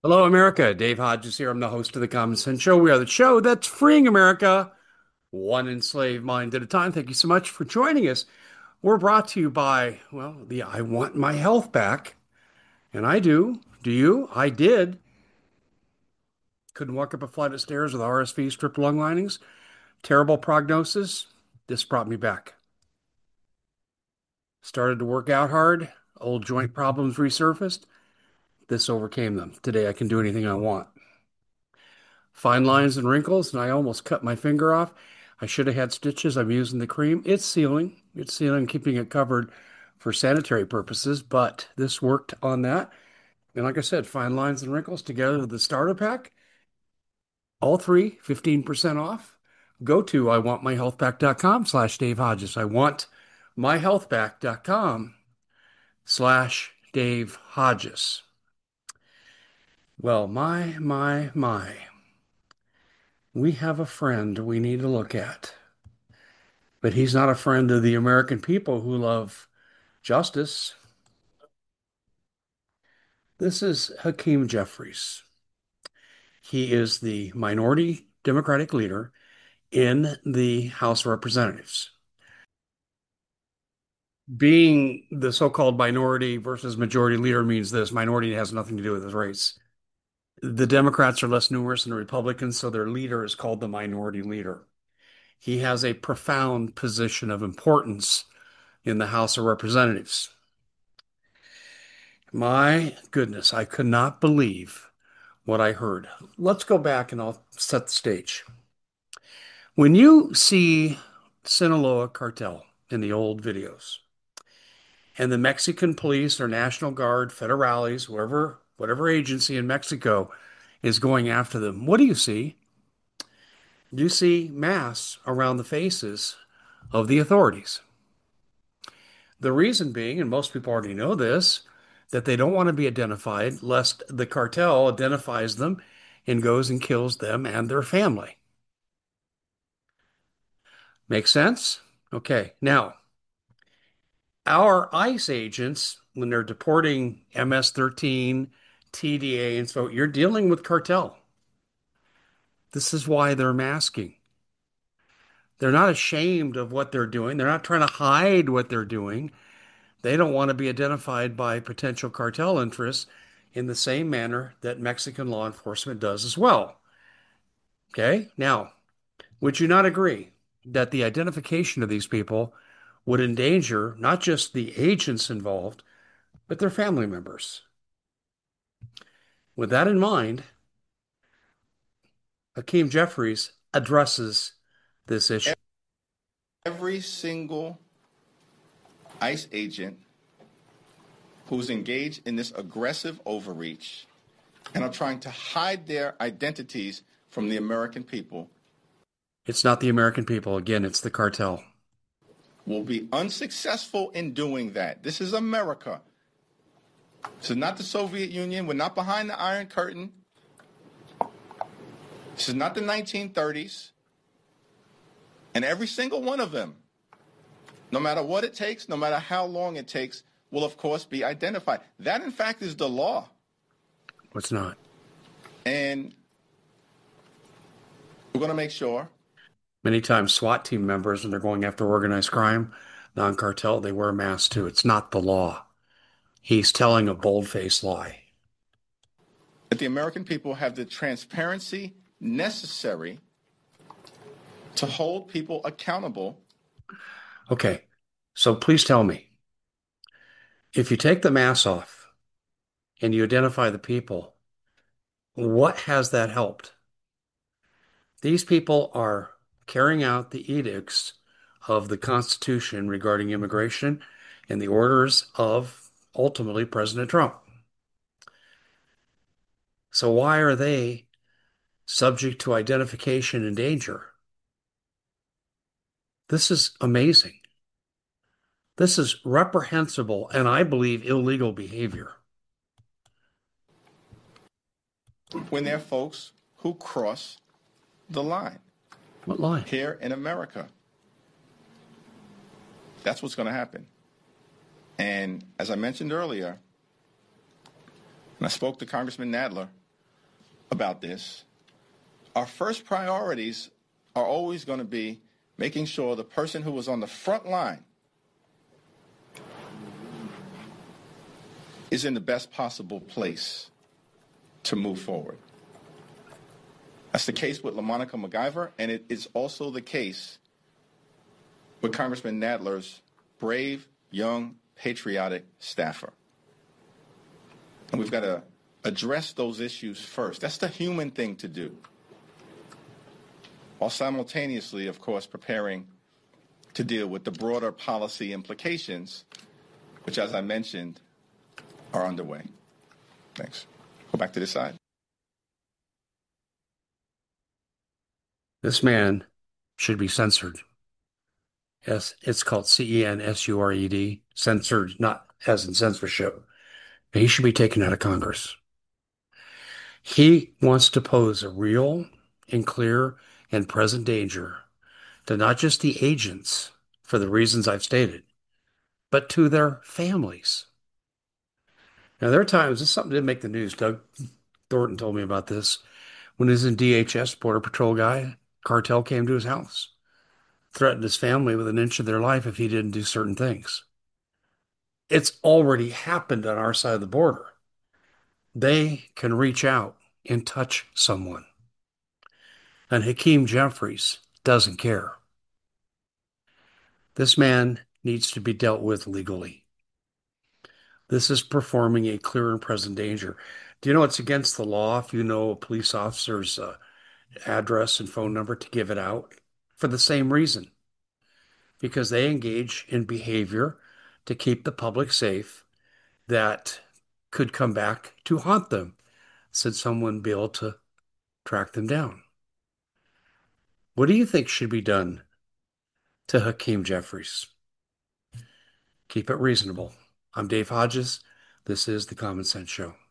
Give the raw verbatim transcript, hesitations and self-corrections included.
Hello, America. Dave Hodges here. I'm the host of the Common Sense Show. We are the show that's freeing America one enslaved mind at a time. Thank you so much for joining us. We're brought to you by, well, the I Want My Health Back. And I do. Do you? I did. Couldn't walk up a flight of stairs with R S V, stripped lung linings. Terrible prognosis. This brought me back. Started to work out hard. Old joint problems resurfaced. This overcame them. Today I can do anything I want. Fine lines and wrinkles, and I almost cut my finger off. I should have had stitches. I'm using the cream. It's sealing. It's sealing, keeping it covered for sanitary purposes, but this worked on that. And like I said, fine lines and wrinkles together with the starter pack, all three, fifteen percent off. Go to I want my health back dot com slash Dave Hodges. I want my health back dot com slash Dave Hodges. Well, my, my, my. We have a friend we need to look at. But he's not a friend of the American people who love justice. This is Hakeem Jeffries. He is the minority Democratic leader in the House of Representatives. Being the so-called minority versus majority leader means this: minority has nothing to do with his race. The Democrats are less numerous than the Republicans, so their leader is called the minority leader. He has a profound position of importance in the House of Representatives. My goodness, I could not believe what I heard. Let's go back and I'll set the stage. When you see Sinaloa cartel in the old videos, and the Mexican police or National Guard, federales, whoever, whatever agency in Mexico is going after them, what do you see? You see masks around the faces of the authorities. The reason being, and most people already know this, that they don't want to be identified lest the cartel identifies them and goes and kills them and their family. Make sense? Okay. Now, our ICE agents, when they're deporting M S thirteen, T D A, and so you're dealing with cartel. This is why they're masking. They're not ashamed of what they're doing. They're not trying to hide what they're doing. They don't want to be identified by potential cartel interests in the same manner that Mexican law enforcement does as well. Okay? Now, would you not agree that the identification of these people would endanger not just the agents involved, but their family members? With that in mind, Hakeem Jeffries addresses this issue. Every single ICE agent who's engaged in this aggressive overreach and are trying to hide their identities from the American people It's not the American people. Again, it's the cartel. will be unsuccessful in doing that. This is America. This is not the Soviet Union. We're not behind the Iron Curtain. This is not the nineteen thirties. And every single one of them, no matter what it takes, no matter how long it takes, will of course be identified. That, in fact, is the law. It's not. And we're going to make sure. Many times, SWAT team members, when they're going after organized crime, non-cartel, they wear masks too. It's not the law. He's telling a bold-faced lie. That the American people have the transparency necessary to hold people accountable. Okay, so please tell me, if you take the mask off and you identify the people, what has that helped? These people are carrying out the edicts of the Constitution regarding immigration and the orders of ultimately President Trump. So why are they subject to identification and danger? This is amazing. This is reprehensible and I believe illegal behavior. When there are folks who cross the line. What line? Here in America. That's what's going to happen. And as I mentioned earlier, when I spoke to Congressman Nadler, about this, our first priorities are always going to be making sure the person who was on the front line is in the best possible place to move forward. That's the case with LaMonica MacGyver, and it is also the case with Congressman Nadler's brave, young, patriotic staffer. And we've got to address those issues first. That's the human thing to do, while simultaneously, of course, preparing to deal with the broader policy implications, which, as I mentioned, are underway. Thanks. Go back to this side. This man should be censored. Yes, it's called C E N S U R E D, censored, not as in censorship. He should be taken out of Congress. He wants to pose a real and clear and present danger to not just the agents for the reasons I've stated, but to their families. Now, there are times, this is something that didn't make the news. Doug Thornton told me about this. When he was in D H S, Border Patrol guy, cartel came to his house, threatened his family with an inch of their life if he didn't do certain things. It's already happened on our side of the border. They can reach out and touch someone. And Hakeem Jeffries doesn't care. This man needs to be dealt with legally. This is performing a clear and present danger. Do you know it's against the law if you know a police officer's uh, address and phone number to give it out? For the same reason, because they engage in behavior to keep the public safe that could come back to haunt them, should someone be able to track them down. What do you think should be done to Hakeem Jeffries? Keep it reasonable. I'm Dave Hodges. This is The Common Sense Show.